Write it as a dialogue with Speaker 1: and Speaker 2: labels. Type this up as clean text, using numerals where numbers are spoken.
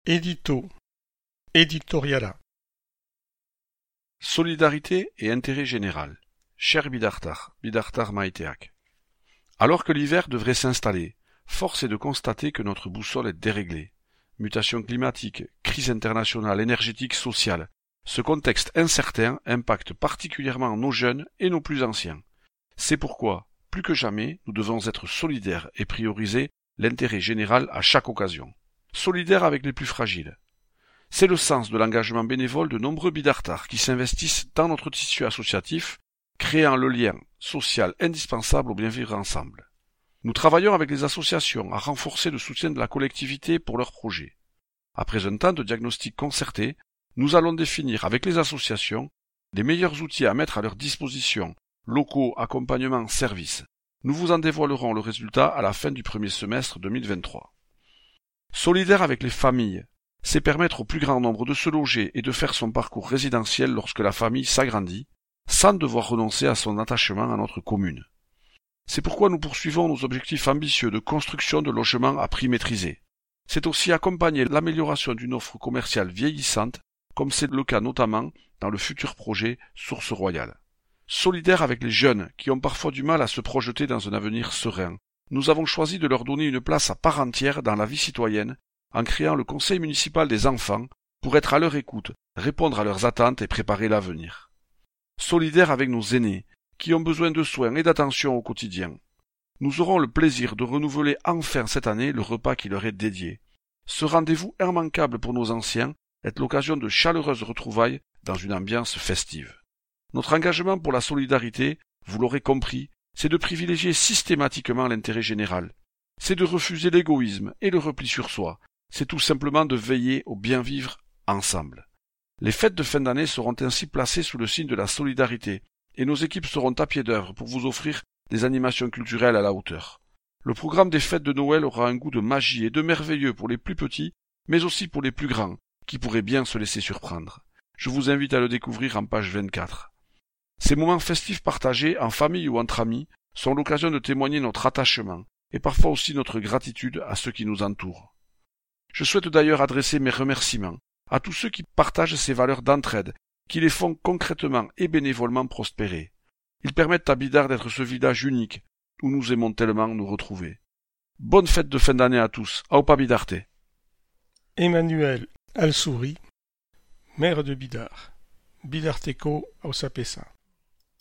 Speaker 1: Édito, Editorialat.
Speaker 2: Solidarité et intérêt général. Cher Bidartar Maiteak. Alors que l'hiver devrait s'installer, force est de constater que notre boussole est déréglée. Mutation climatique, crise internationale, énergétique, sociale. Ce contexte incertain impacte particulièrement nos jeunes et nos plus anciens. C'est pourquoi, plus que jamais, nous devons être solidaires et prioriser l'intérêt général à chaque occasion. Solidaires avec les plus fragiles. C'est le sens de l'engagement bénévole de nombreux bidartars qui s'investissent dans notre tissu associatif, créant le lien social indispensable au bien vivre ensemble. Nous travaillons avec les associations à renforcer le soutien de la collectivité pour leurs projets. Après un temps de diagnostic concerté, nous allons définir avec les associations les meilleurs outils à mettre à leur disposition, locaux, accompagnement, services. Nous vous en dévoilerons le résultat à la fin du premier semestre 2023. Solidaire avec les familles, c'est permettre au plus grand nombre de se loger et de faire son parcours résidentiel lorsque la famille s'agrandit, sans devoir renoncer à son attachement à notre commune. C'est pourquoi nous poursuivons nos objectifs ambitieux de construction de logements à prix maîtrisé. C'est aussi accompagner l'amélioration d'une offre commerciale vieillissante, comme c'est le cas notamment dans le futur projet Source Royale. Solidaire avec les jeunes qui ont parfois du mal à se projeter dans un avenir serein, nous avons choisi de leur donner une place à part entière dans la vie citoyenne en créant le conseil municipal des enfants pour être à leur écoute, répondre à leurs attentes et préparer l'avenir. Solidaire avec nos aînés qui ont besoin de soins et d'attention au quotidien. Nous aurons le plaisir de renouveler enfin cette année le repas qui leur est dédié. Ce rendez-vous immanquable pour nos anciens est l'occasion de chaleureuses retrouvailles dans une ambiance festive. Notre engagement pour la solidarité, vous l'aurez compris, c'est de privilégier systématiquement l'intérêt général. C'est de refuser l'égoïsme et le repli sur soi. C'est tout simplement de veiller au bien vivre ensemble. Les fêtes de fin d'année seront ainsi placées sous le signe de la solidarité et nos équipes seront à pied d'œuvre pour vous offrir des animations culturelles à la hauteur. Le programme des fêtes de Noël aura un goût de magie et de merveilleux pour les plus petits, mais aussi pour les plus grands, qui pourraient bien se laisser surprendre. Je vous invite à le découvrir en page 24. Ces moments festifs partagés, en famille ou entre amis, sont l'occasion de témoigner notre attachement, et parfois aussi notre gratitude à ceux qui nous entourent. Je souhaite d'ailleurs adresser mes remerciements à tous ceux qui partagent ces valeurs d'entraide, qui les font concrètement et bénévolement prospérer. Ils permettent à Bidart d'être ce village unique, où nous aimons tellement nous retrouver. Bonne fête de fin d'année à tous, Aupa Bidarte.
Speaker 1: Emmanuel Alsouri, maire de Bidart. Bidarteco Ausapesa.